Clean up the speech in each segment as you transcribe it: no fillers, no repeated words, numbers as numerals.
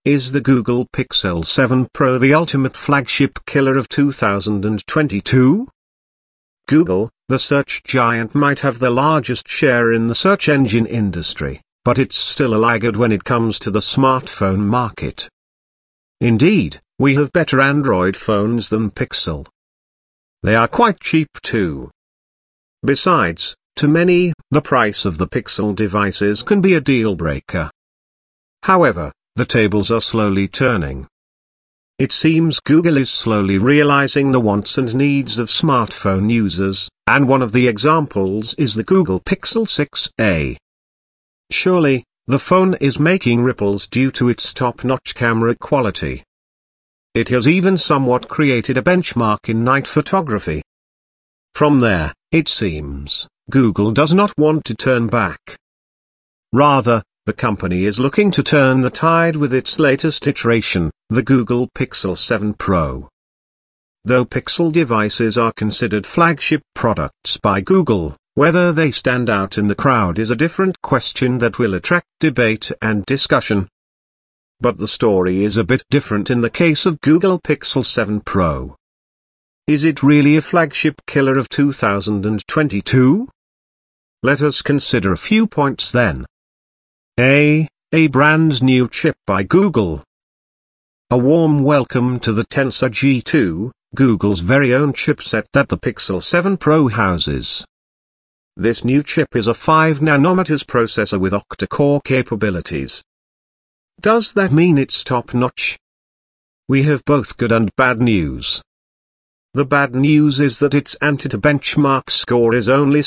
Is the Google Pixel 7 Pro the ultimate flagship killer of 2022? Google, the search giant, might have the largest share in the search engine industry, but it's still a laggard when it comes to the smartphone market. Indeed, we have better Android phones than Pixel. They are quite cheap too. Besides, to many, the price of the Pixel devices can be a deal breaker. However, the tables are slowly turning. It seems Google is slowly realizing the wants and needs of smartphone users, and one of the examples is the Google Pixel 6a. Surely, the phone is making ripples due to its top-notch camera quality. It has even somewhat created a benchmark in night photography. From there, it seems, Google does not want to turn back. Rather, the company is looking to turn the tide with its latest iteration, the Google Pixel 7 Pro. Though Pixel devices are considered flagship products by Google, whether they stand out in the crowd is a different question that will attract debate and discussion. But the story is a bit different in the case of Google Pixel 7 Pro. Is it really a flagship killer of 2022? Let us consider a few points then. A brand new chip by Google. A warm welcome to the Tensor G2, Google's very own chipset that the Pixel 7 Pro houses. This new chip is a 5nm processor with octa-core capabilities. Does that mean it's top-notch? We have both good and bad news. The bad news is that its anti-benchmark score is only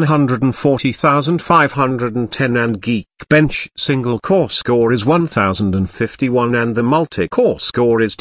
740,510 and Geekbench single-core score is 1051 and the multi-core score is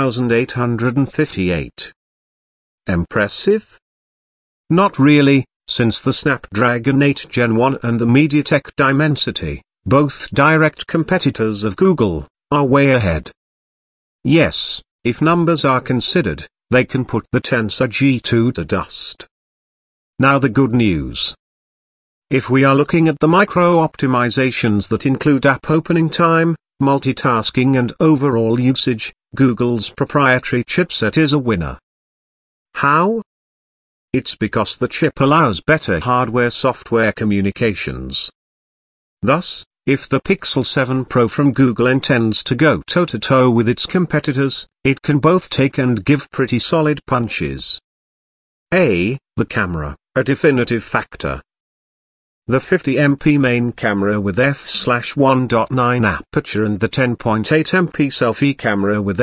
2858. Impressive? Not really, since the Snapdragon 8 Gen 1 and the MediaTek Dimensity, both direct competitors of Google, are way ahead. Yes, if numbers are considered, they can put the Tensor G2 to dust. Now the good news. If we are looking at the micro-optimizations that include app opening time, multitasking and overall usage, Google's proprietary chipset is a winner. How? It's because the chip allows better hardware-software communications. Thus, if the Pixel 7 Pro from Google intends to go toe-to-toe with its competitors, it can both take and give pretty solid punches. The camera, a definitive factor. The 50MP main camera with f/1.9 aperture and the 10.8MP selfie camera with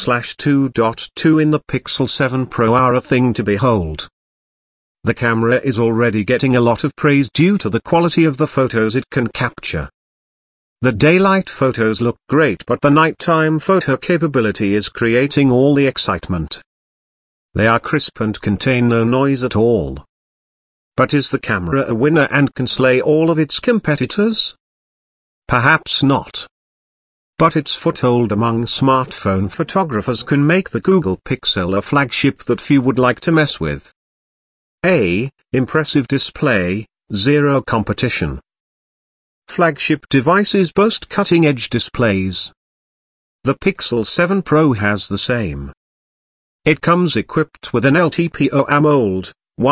f/2.2 in the Pixel 7 Pro are a thing to behold. The camera is already getting a lot of praise due to the quality of the photos it can capture. The daylight photos look great, but the nighttime photo capability is creating all the excitement. They are crisp and contain no noise at all. But is the camera a winner and can slay all of its competitors? Perhaps not. But its foothold among smartphone photographers can make the Google Pixel a flagship that few would like to mess with. Impressive display, zero competition. Flagship devices boast cutting-edge displays. The Pixel 7 Pro has the same. It comes equipped with an LTPO AMOLED,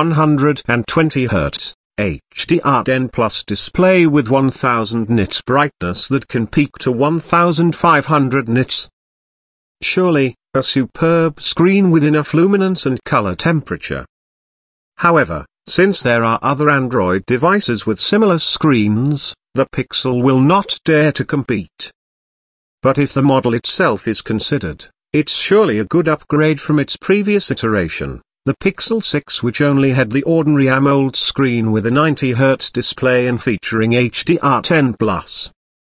120Hz, HDR10+ display with 1000 nits brightness that can peak to 1500 nits. Surely, a superb screen with enough luminance and color temperature. However, since there are other Android devices with similar screens, the Pixel will not dare to compete. But if the model itself is considered, it's surely a good upgrade from its previous iteration, the Pixel 6, which only had the ordinary AMOLED screen with a 90Hz display and featuring HDR10+.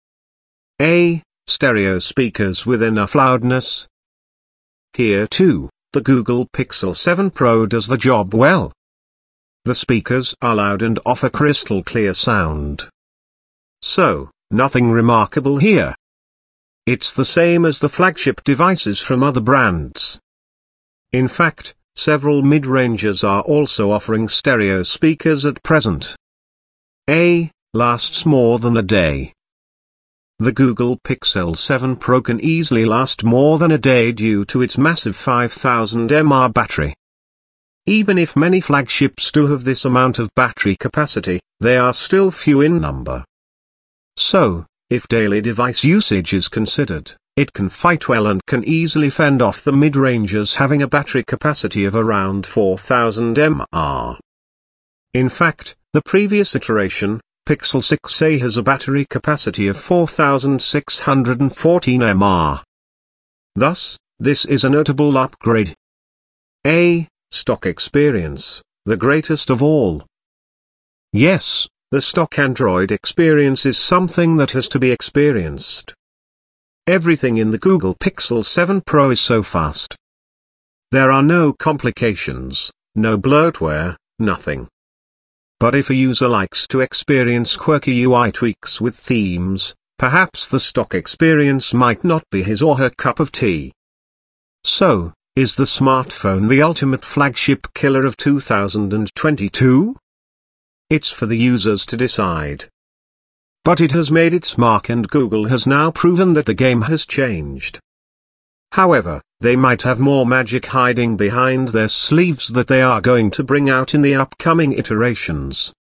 Stereo speakers with enough loudness. Here too, the Google Pixel 7 Pro does the job well. The speakers are loud and offer crystal clear sound. So, nothing remarkable here. It's the same as the flagship devices from other brands. In fact, several mid-rangers are also offering stereo speakers at present. Lasts more than a day. the Google Pixel 7 Pro can easily last more than a day due to its massive 5000 mAh battery. Even if many flagships do have this amount of battery capacity, they are still few in number. So, if daily device usage is considered, it can fight well and can easily fend off the mid-rangers having a battery capacity of around 4000 mAh. In fact, the previous iteration, Pixel 6a, has a battery capacity of 4614 mAh. Thus, this is a notable upgrade. Stock experience, the greatest of all. Yes, the stock Android experience is something that has to be experienced. Everything in the Google Pixel 7 Pro is so fast. There are no complications, no bloatware, nothing. But if a user likes to experience quirky UI tweaks with themes, perhaps the stock experience might not be his or her cup of tea. So, is the smartphone the ultimate flagship killer of 2022? It's for the users to decide. But it has made its mark, and Google has now proven that the game has changed. However, they might have more magic hiding behind their sleeves that they are going to bring out in the upcoming iterations.